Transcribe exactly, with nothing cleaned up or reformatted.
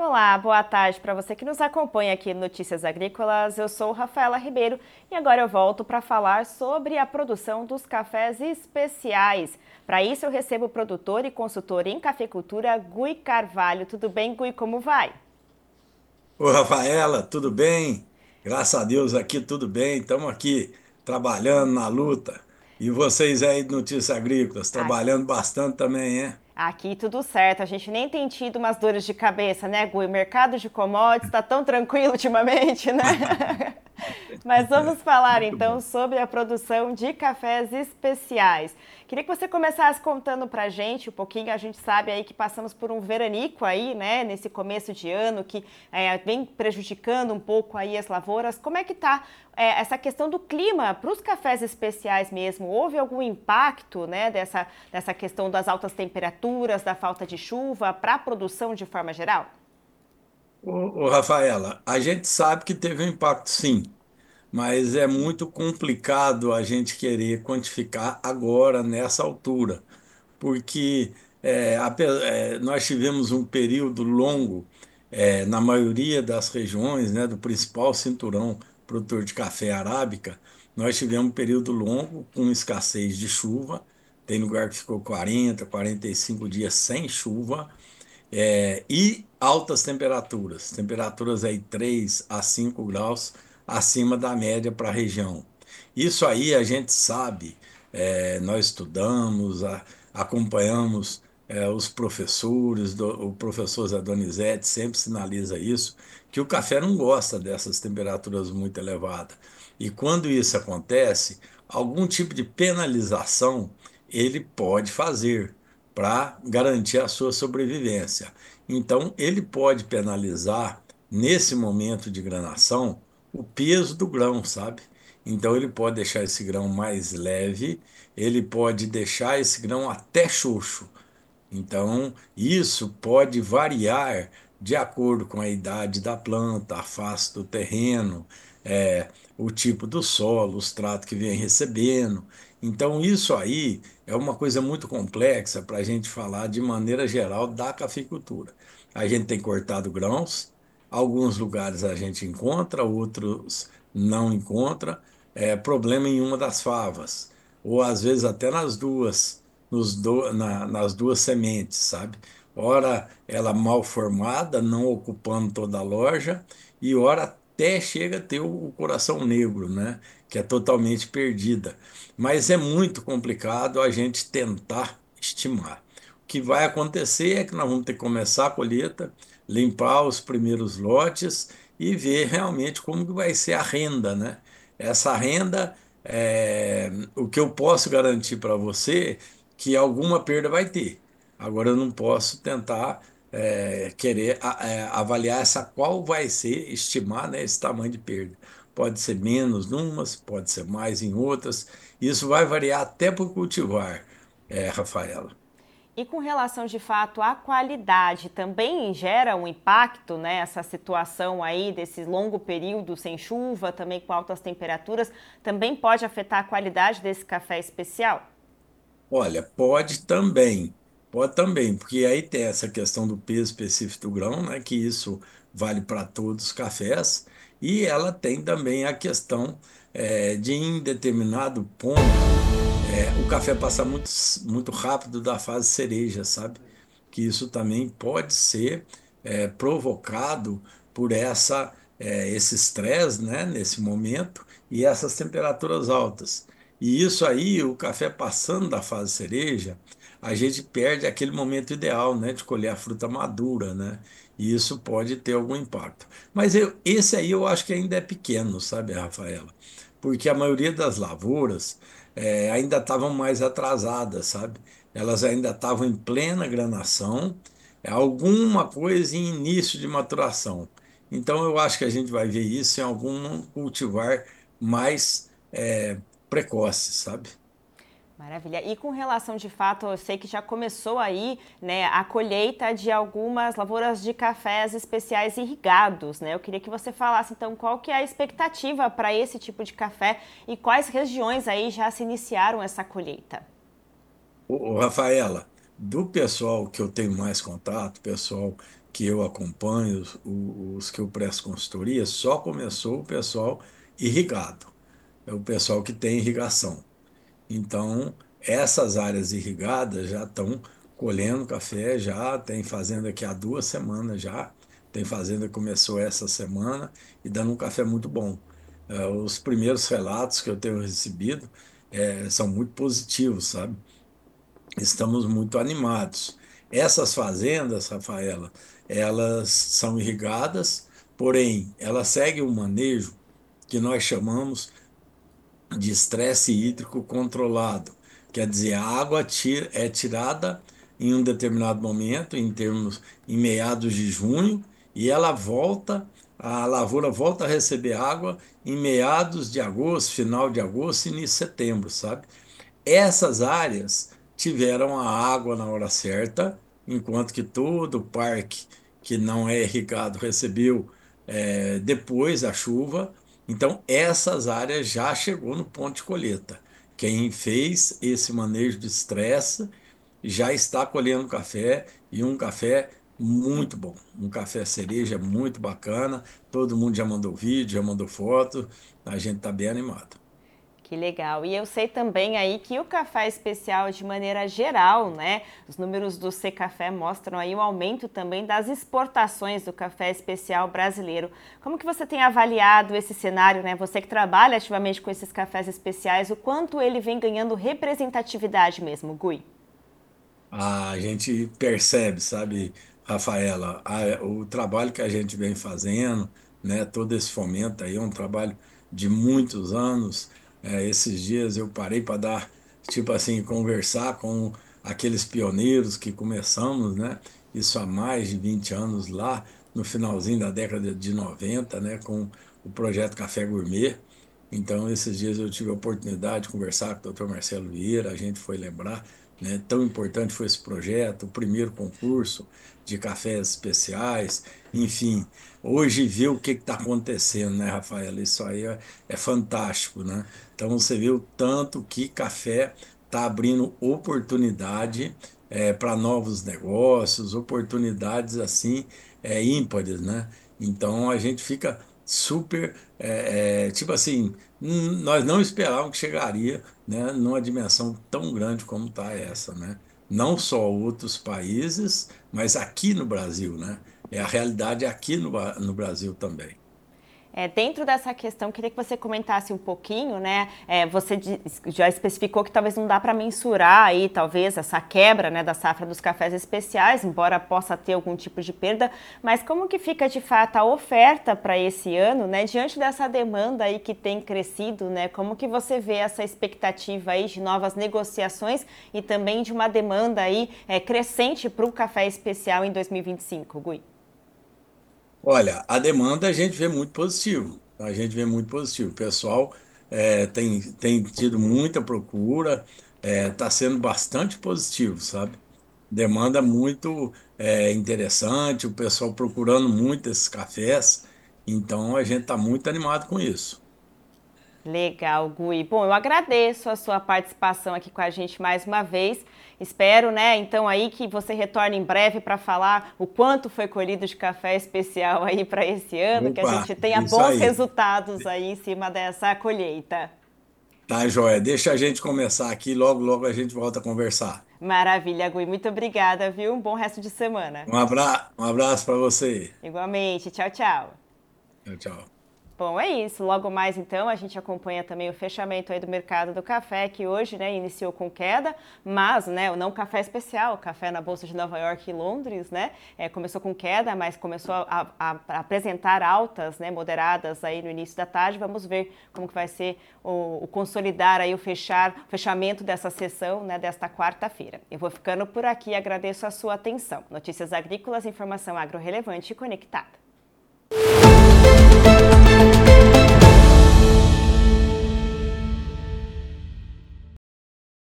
Olá, boa tarde para você que nos acompanha aqui no Notícias Agrícolas. Eu sou Rafaela Ribeiro e agora eu volto para falar sobre a produção dos cafés especiais. Para isso eu recebo o produtor e consultor em cafeicultura, Gui Carvalho. Tudo bem, Gui? Como vai? Ô, Rafaela, tudo bem? Graças a Deus aqui tudo bem. Estamos aqui trabalhando na luta. E vocês aí de Notícias Agrícolas, trabalhando bastante também, é? Aqui tudo certo, a gente nem tem tido umas dores de cabeça, né, Gui? O mercado de commodities está tão tranquilo ultimamente, né? Mas vamos falar Muito então bom. sobre a produção de cafés especiais. Queria que você começasse contando pra gente um pouquinho. A gente sabe aí que passamos por um veranico aí, né, nesse começo de ano, que é, vem prejudicando um pouco aí as lavouras. Como é que tá é, essa questão do clima para os cafés especiais mesmo? Houve algum impacto, né, dessa, dessa questão das altas temperaturas, da falta de chuva para a produção de forma geral? Ô, ô, Rafaela, a gente sabe que teve um impacto sim, mas é muito complicado a gente querer quantificar agora, nessa altura, porque é, ape- é, nós tivemos um período longo, é, na maioria das regiões, né, do principal cinturão produtor de café arábica, nós tivemos um período longo com escassez de chuva. Tem lugar que ficou quarenta, quarenta e cinco dias sem chuva. É, e altas temperaturas, temperaturas aí três a cinco graus acima da média para a região. Isso aí a gente sabe, é, nós estudamos, a- acompanhamos, é, os professores, do- o professor Zé Donizete sempre sinaliza isso, que o café não gosta dessas temperaturas muito elevadas. E quando isso acontece, algum tipo de penalização ele pode fazer para garantir a sua sobrevivência. Então, ele pode penalizar, nesse momento de granação, o peso do grão, sabe? Então, ele pode deixar esse grão mais leve, ele pode deixar esse grão até xoxo. Então, isso pode variar de acordo com a idade da planta, a face do terreno, é, o tipo do solo, os tratos que vem recebendo. Então, isso aí é uma coisa muito complexa para a gente falar de maneira geral da cafeicultura. A gente tem cortado grãos, alguns lugares a gente encontra, outros não encontra. É, problema em uma das favas, ou às vezes até nas duas nos do- na- nas duas sementes, sabe? Ora ela mal formada, não ocupando toda a loja, e ora até chega a ter o, o coração negro, né? Que é totalmente perdida. Mas é muito complicado a gente tentar estimar. O que vai acontecer é que nós vamos ter que começar a colheita, limpar os primeiros lotes e ver realmente como que vai ser a renda, né? Essa renda, é, o que eu posso garantir para você que alguma perda vai ter. Agora eu não posso tentar é, querer a- é, avaliar essa qual vai ser, estimar, né, esse tamanho de perda. Pode ser menos numas, pode ser mais em outras. Isso vai variar até por cultivar, é, Rafaela. E com relação de fato à qualidade, também gera um impacto, né? Essa situação aí desse longo período sem chuva, também com altas temperaturas, também pode afetar a qualidade desse café especial? Olha, pode também, pode também, porque aí tem essa questão do peso específico do grão, né, que isso vale para todos os cafés, e ela tem também a questão eh, de em determinado ponto eh, o café passar muito, muito rápido da fase cereja, sabe? Que isso também pode ser eh, provocado por essa, eh, esse estresse, né, nesse momento e essas temperaturas altas. E isso aí, o café passando da fase cereja, a gente perde aquele momento ideal, né, de colher a fruta madura, né? E isso pode ter algum impacto. Mas eu, esse aí eu acho que ainda é pequeno, sabe, Rafaela? Porque a maioria das lavouras eh, ainda estavam mais atrasadas, sabe? Elas ainda estavam em plena granação, é, alguma coisa em início de maturação. Então eu acho que a gente vai ver isso em algum cultivar mais eh, precoce, sabe? Maravilha. E com relação de fato, eu sei que já começou aí, né, a colheita de algumas lavouras de cafés especiais irrigados, né? Eu queria que você falasse então qual que é a expectativa para esse tipo de café e quais regiões aí já se iniciaram essa colheita. Ô, ô, Rafaela, do pessoal que eu tenho mais contato, pessoal que eu acompanho, os, os que eu presto consultoria, só começou o pessoal irrigado, é o pessoal que tem irrigação. Então, essas áreas irrigadas já estão colhendo café, já tem fazenda aqui há duas semanas já, tem fazenda que começou essa semana e dando um café muito bom. Eh, os primeiros relatos que eu tenho recebido eh, são muito positivos, sabe? Estamos muito animados. Essas fazendas, Rafaela, elas são irrigadas, porém, elas seguem um manejo que nós chamamos de estresse hídrico controlado. Quer dizer, a água tira- é tirada em um determinado momento, em termos em meados de junho, e ela volta, a lavoura volta a receber água em meados de agosto, final de agosto e início de setembro, sabe? Essas áreas tiveram a água na hora certa, enquanto que todo o parque que não é irrigado recebeu eh, depois a chuva. Então, essas áreas já chegou no ponto de colheita. Quem fez esse manejo de estresse já está colhendo café e um café muito bom, um café cereja muito bacana. Todo mundo já mandou vídeo, já mandou foto. A gente está bem animado. Que legal. E eu sei também aí que o café especial, de maneira geral, né? Os números do Secafé mostram aí o aumento também das exportações do café especial brasileiro. Como que você tem avaliado esse cenário, né? Você que trabalha ativamente com esses cafés especiais, o quanto ele vem ganhando representatividade mesmo, Gui? A gente percebe, sabe, Rafaela, a- o trabalho que a gente vem fazendo, né, todo esse fomento aí é um trabalho de muitos anos. É, esses dias eu parei para dar, tipo assim, conversar com aqueles pioneiros que começamos, né, isso há mais de vinte anos lá, no finalzinho da década de noventa, né, com o projeto Café Gourmet. Então, esses dias eu tive a oportunidade de conversar com o doutor Marcelo Vieira, a gente foi lembrar, né? Tão importante foi esse projeto, o primeiro concurso de cafés especiais, enfim. Hoje ver o que está acontecendo, né, Rafaela? Isso aí é, é fantástico, né? Então você vê o tanto que café está abrindo oportunidade para novos negócios, oportunidades assim é, ímpares, né? Então a gente fica super, é, é, tipo assim, hum, nós não esperávamos que chegaria, né, numa dimensão tão grande como está essa, né? Não só outros países, mas aqui no Brasil, né? É a realidade aqui no, Ba- no Brasil também. É, dentro dessa questão, queria que você comentasse um pouquinho, né? É, você já especificou que talvez não dá para mensurar aí, talvez, essa quebra, né, da safra dos cafés especiais, embora possa ter algum tipo de perda, mas como que fica de fato a oferta para esse ano, né? Diante dessa demanda aí que tem crescido, né? Como que você vê essa expectativa aí de novas negociações e também de uma demanda aí é, crescente para o café especial em dois mil e vinte e cinco, Gui? Olha, a demanda a gente vê muito positivo. A gente vê muito positivo. O pessoal é, tem, tem tido muita procura, está sendo bastante positivo, sabe? Demanda muito é, interessante, o pessoal procurando muito esses cafés. Então a gente está muito animado com isso. Legal, Gui. Bom, eu agradeço a sua participação aqui com a gente mais uma vez. Espero, né, então aí que você retorne em breve para falar o quanto foi colhido de café especial aí para esse ano, que a Opa, gente tenha isso bons aí. resultados aí em cima dessa colheita. Tá, joia. Deixa a gente começar aqui, logo, logo a gente volta a conversar. Maravilha, Gui. Muito obrigada, viu? Um bom resto de semana. Um abra... um abraço para você. Igualmente. Tchau, tchau. Tchau, tchau. Bom, é isso. Logo mais, então, a gente acompanha também o fechamento aí do mercado do café, que hoje, né, iniciou com queda, mas, né, o não café especial, o café na Bolsa de Nova York e Londres, né, é, começou com queda, mas começou a, a, a apresentar altas, né, moderadas aí no início da tarde. Vamos ver como que vai ser o, o consolidar aí o fechar, o fechamento dessa sessão, né, desta quarta-feira. Eu vou ficando por aqui, agradeço a sua atenção. Notícias agrícolas, informação agro relevante e conectada.